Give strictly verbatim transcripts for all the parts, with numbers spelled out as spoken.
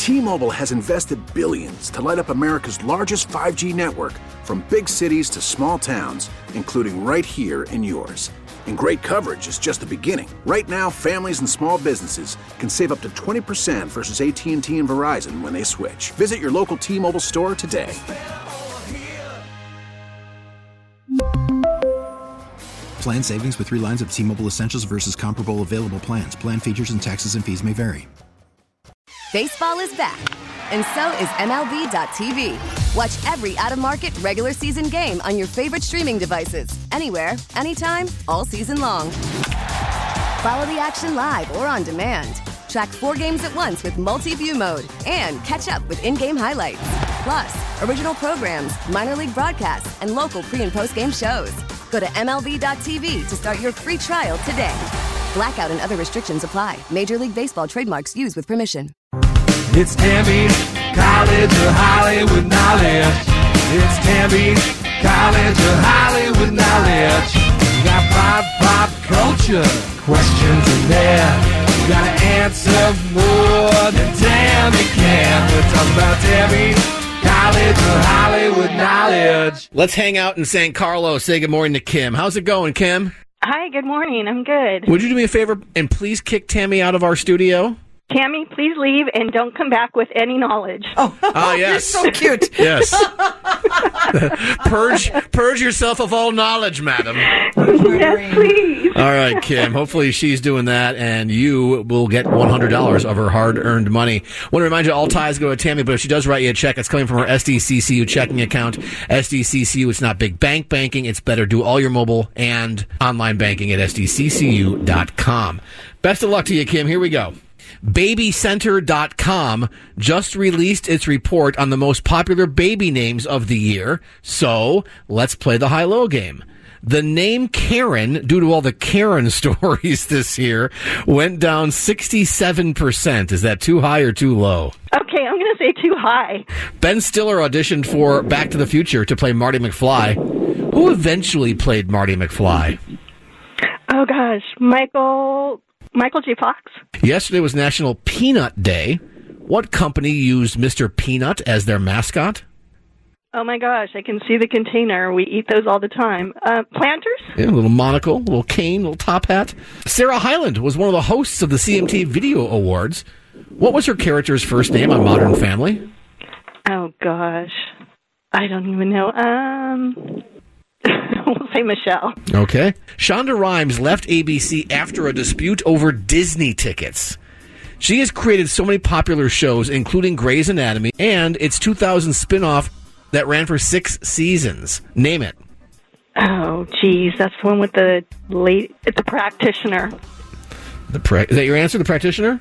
T-Mobile has invested billions to light up America's largest five G network, from big cities to small towns, including right here in yours. And great coverage is just the beginning. Right now, families and small businesses can save up to twenty percent versus A T and T and Verizon when they switch. Visit your local T-Mobile store today. Plan savings with three lines of T-Mobile Essentials versus comparable available plans. Plan features and taxes and fees may vary. Baseball is back, and so is M L B dot T V. Watch every out-of-market regular season game on your favorite streaming devices, anywhere, anytime, all season long. Follow the action live or on demand. Track four games at once with multi-view mode and catch up with in-game highlights. Plus, original programs, minor league broadcasts, and local pre- and post-game shows. Go to M L B dot T V to start your free trial today. Blackout and other restrictions apply. Major League Baseball trademarks used with permission. It's Tammy, College of Hollywood Knowledge. It's Tammy, College of Hollywood Knowledge. You got pop, pop culture questions in there. You gotta answer more than Tammy can. We're talking about Tammy, College of Hollywood Knowledge. Let's hang out in San Carlos. Say good morning to Kim. How's it going, Kim? Hi, good morning. I'm good. Would you do me a favor and please kick Tammy out of our studio? Tammy, please leave and don't come back with any knowledge. Oh, oh yes. You're so cute. Yes. purge purge yourself of all knowledge, madam. Yes, please. All right, Kim. Hopefully she's doing that, and you will get one hundred dollars of her hard-earned money. I want to remind you, all ties go to Tammy, but if she does write you a check, it's coming from her S D C C U checking account. S D C C U, it's not big bank banking. It's better. Do all your mobile and online banking at S D C C U dot com. Best of luck to you, Kim. Here we go. Baby Center dot com just released its report on the most popular baby names of the year. So let's play the high-low game. The name Karen, due to all the Karen stories this year, went down sixty-seven percent. Is that too high or too low? Okay, I'm going to say too high. Ben Stiller auditioned for Back to the Future to play Marty McFly. Who eventually played Marty McFly? Oh, gosh. Michael... Michael J. Fox. Yesterday was National Peanut Day. What company used Mister Peanut as their mascot? Oh, my gosh. I can see the container. We eat those all the time. Uh, Planters? Yeah, a little monocle, a little cane, a little top hat. Sarah Hyland was one of the hosts of the C M T Video Awards. What was her character's first name on Modern Family? Oh, gosh. I don't even know. Um... We'll say Michelle. Okay. Shonda Rhimes left A B C after a dispute over Disney tickets. She has created so many popular shows, including Grey's Anatomy, and its two thousand spinoff that ran for six seasons. Name it. Oh, geez. That's the one with the late, the practitioner. The pra- Is that your answer, the practitioner?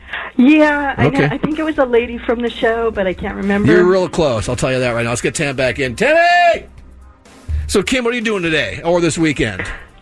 Yeah, I, okay. know, I think it was a lady from the show, but I can't remember. You're real close. I'll tell you that right now. Let's get Tam back in. Tammy! So, Kim, what are you doing today or this weekend?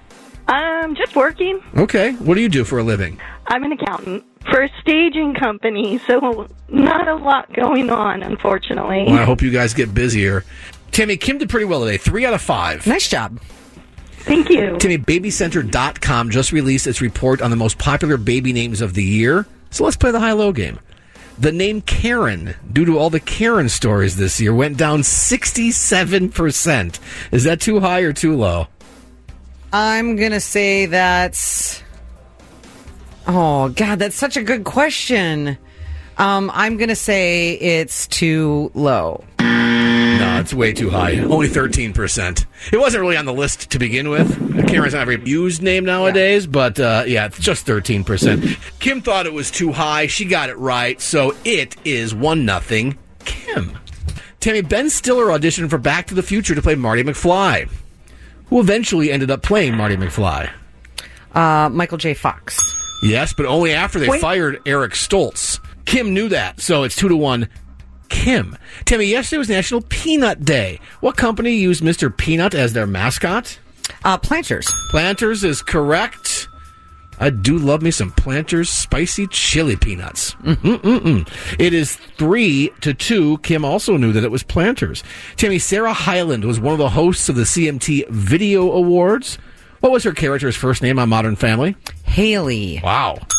Um, just working. Okay. What do you do for a living? I'm an accountant for a staging company, so not a lot going on, unfortunately. Well, I hope you guys get busier. Tammy, Kim did pretty well today. Three out of five. Nice job. Thank you. Tammy, Baby Center dot com just released its report on the most popular baby names of the year. So let's play the high-low game. The name Karen, due to all the Karen stories this year, went down sixty-seven percent. Is that too high or too low? I'm going to say that's... Oh, God, that's such a good question. Um, I'm going to say it's too low. No, it's way too high. Only thirteen percent. It wasn't really on the list to begin with. Karen's not a very used name nowadays, yeah. but uh, yeah, it's just thirteen percent. Kim thought it was too high. She got it right, so it is one nothing Kim. Tammy, Ben Stiller auditioned for Back to the Future to play Marty McFly, who eventually ended up playing Marty McFly. Uh, Michael J. Fox. Yes, but only after they Wait. fired Eric Stoltz. Kim knew that, so it's two to one Kim. Tammy, yesterday was National Peanut Day. What company used Mister Peanut as their mascot? Uh, Planters. Planters is correct. I do love me some Planters spicy chili peanuts. Mm-mm-mm-mm. It is three to two. Kim also knew that it was Planters. Tammy, Sarah Hyland was one of the hosts of the C M T Video Awards. What was her character's first name on Modern Family? Haley. Wow.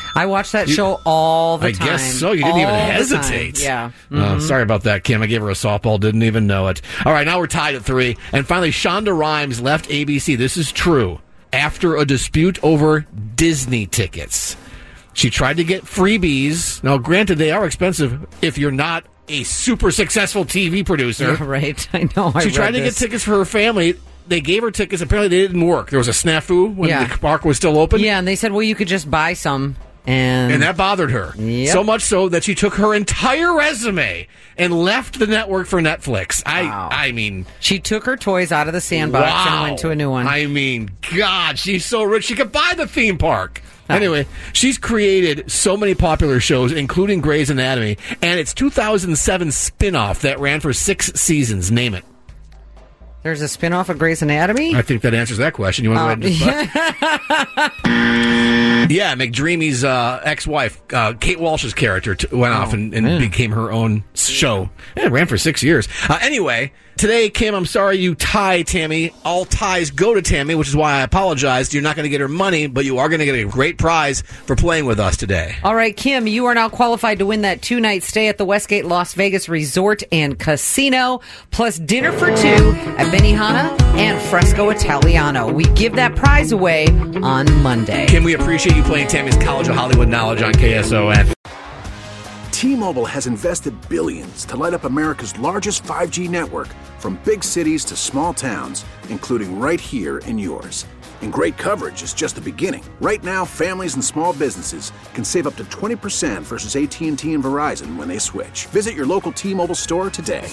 I watch that You- show all the I time. guess so. You didn't All even the hesitate. time. Yeah. Uh, Mhm. sorry about that, Kim. I gave her a softball. Didn't even know it. All right, now we're tied at three. And finally, Shonda Rhimes left A B C. This is true. After a dispute over Disney tickets. She tried to get freebies. Now, granted, they are expensive if you're not a super successful T V producer. Yeah, right. I know. I She tried read to this. get tickets for her family. They gave her tickets. Apparently, they didn't work. There was a snafu when Yeah. the park was still open. Yeah, and they said, well, you could just buy some. And, And that bothered her. Yep. So much so that she took her entire resume and left the network for Netflix. I Wow. I mean... she took her toys out of the sandbox wow. and went to a new one. I mean, God, she's so rich. She could buy the theme park. Anyway, she's created so many popular shows, including Grey's Anatomy, and its two thousand seven spin-off that ran for six seasons. Name it. There's a spinoff of Grey's Anatomy? I think that answers that question. You want to go ahead and just... Yeah, McDreamy's uh, ex-wife, uh, Kate Walsh's character, t- went off and, and man. became her own show. Yeah, it ran for six years. Uh, anyway, today, Kim, I'm sorry you tie Tammy. All ties go to Tammy, which is why I apologized. You're not going to get her money, but you are going to get a great prize for playing with us today. All right, Kim, you are now qualified to win that two-night stay at the Westgate Las Vegas Resort and Casino, plus dinner for two at Benihana and Fresco Italiano. We give that prize away on Monday. Kim, we appreciate you playing Tammy's College of Hollywood Knowledge on K S O N. T-Mobile has invested billions to light up America's largest five G network, from big cities to small towns, including right here in yours. And great coverage is just the beginning. Right now, families and small businesses can save up to twenty percent versus A T and T and Verizon when they switch. Visit your local T-Mobile store today.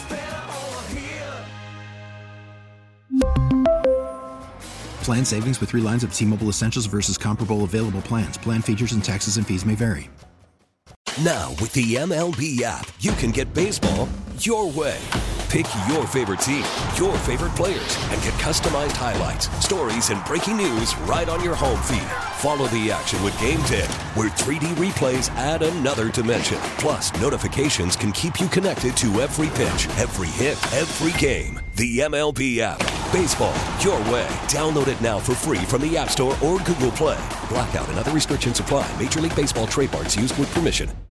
Plan savings with three lines of T-Mobile Essentials versus comparable available plans. Plan features and taxes and fees may vary. Now, with the M L B app, you can get baseball your way. Pick your favorite team, your favorite players, and get customized highlights, stories, and breaking news right on your home feed. Follow the action with Game ten, where three D replays add another dimension. Plus, notifications can keep you connected to every pitch, every hit, every game. The M L B app. Baseball your way. Download it now for free from the App Store or Google Play. Blackout and other restrictions apply. Major League Baseball trademarks used with permission.